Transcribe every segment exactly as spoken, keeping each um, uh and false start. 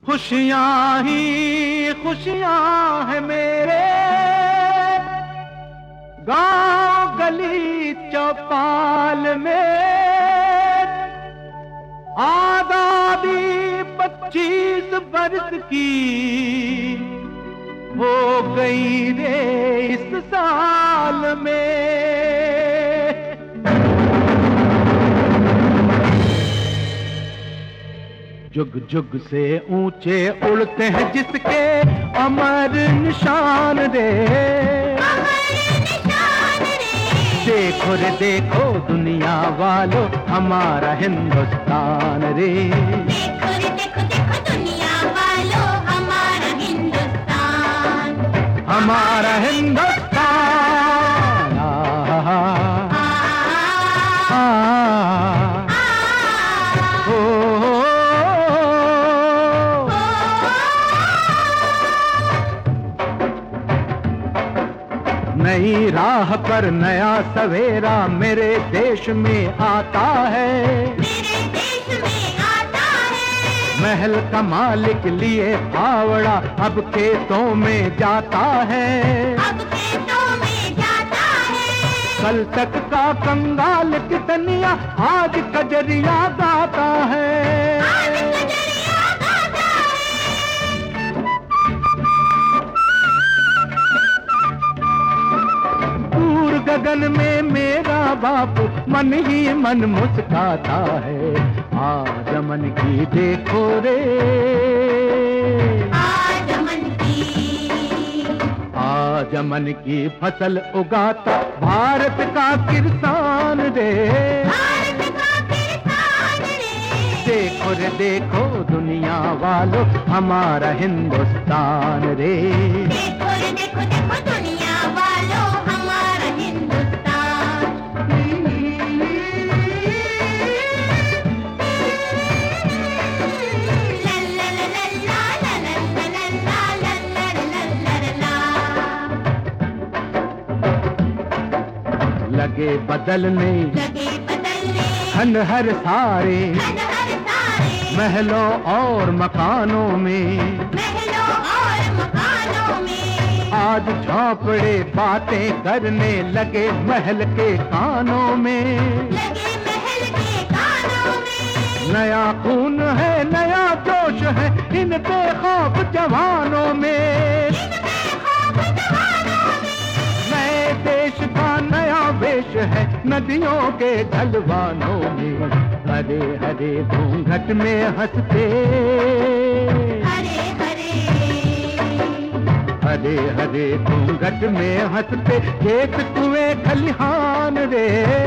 खुशियां ही खुशियां है मेरे गांव गली चौपाल में। आजादी पच्चीस बरस की हो गई रे इस साल में। जुग जुग से ऊंचे उड़ते हैं जिसके अमर निशान रे। देखो रे देखो दुनिया वालों हमारा हिंदुस्तान रे। देखो रे देखो देखो दुनिया वालों हमारा हिंदुस्तान, हमारा हिंदुस्तान। आ, आ, आ, ओ, नई राह पर नया सवेरा मेरे देश में आता है। मेरे देश में आता है। महल का मालिक लिए फावड़ा अब खेतों में जाता है। अब खेतों में जाता है। कल तक का कंगाल कितनिया आज कजरिया गाता है। आज कजरिया गाता गगन में मेरा बापू मन ही मन मुस्काता है। आज मन की देखो रे, आज मन की, आज मन की फसल उगाता भारत का किसान रे। भारत का किसान रे। देखो रे देखो दुनिया वालों हमारा हिंदुस्तान रे। देखो रे देखो देखो दुनिया वालों हमारा हिंदुस्तान। लगे बदलने लगे बदलने हन हर सारे हर हर सारे महलों और मकानों में। महलों और मकानों में आज झोंपड़े बातें करने लगे महल के कानों में। लगे महल के कानों में। नया खून है नया जोश है इन बेखौफ जवानों में। नए देश का नया वेश है नदियों के ढलवानों में। हरे हरे घूंघट में हंसते, हरे हरे हरे हरे घूंघट में हंसते खेत कुएं खलिहान रे।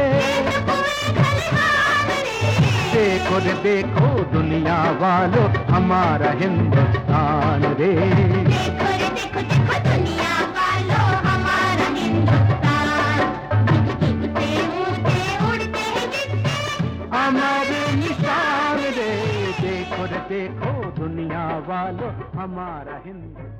देखो रे देखो दुनिया वालों हमारा हिंदुस्तान रे। देखो रे देखो देखो दुनिया वालों हमारा हिंदुस्तान। उड़ते उड़ते उड़ते हैं जिसके अमर निशान रे। देखो रे देखो दुनिया वालों हमारा हिंदुस्तान।